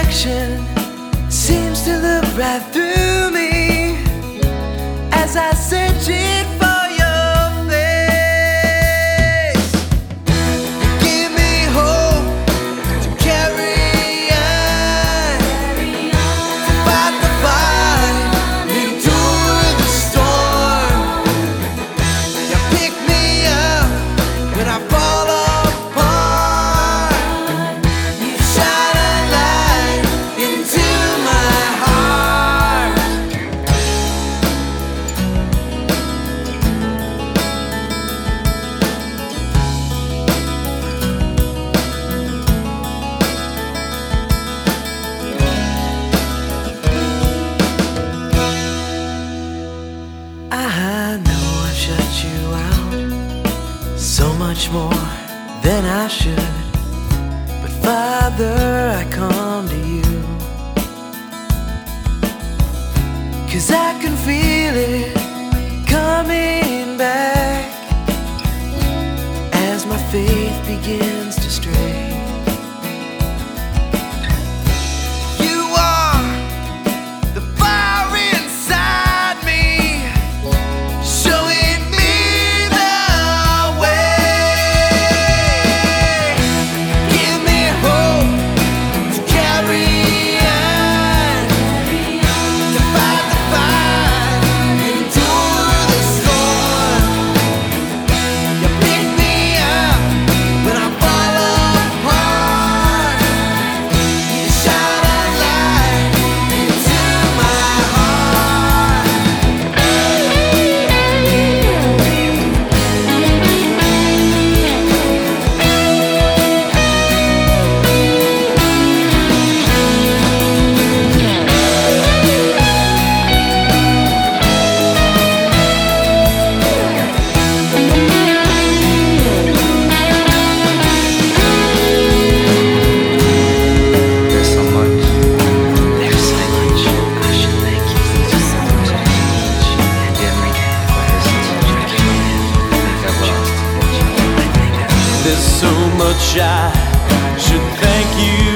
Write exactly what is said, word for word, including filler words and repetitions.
reflection seems to look right through me as I search it for your face. Give me hope to carry on, to fight the fight, endure the storm. You pick me up when I fall apart. You shine a light into my heart. I know I've shut you out so much more than I should, but Father, I come to you, 'cause I can feel it coming back as my faith begins to stray. You are the fire inside me, showing me the way. Give me hope to carry on, to fight the fight, endure the storm. You pick me up when I fall apart. You shine a light into my heart. There's so much. There's so much I should thank you. Just so much I need each and every day. There's so much I can't live. I've lost. I think I've There's so much I should thank you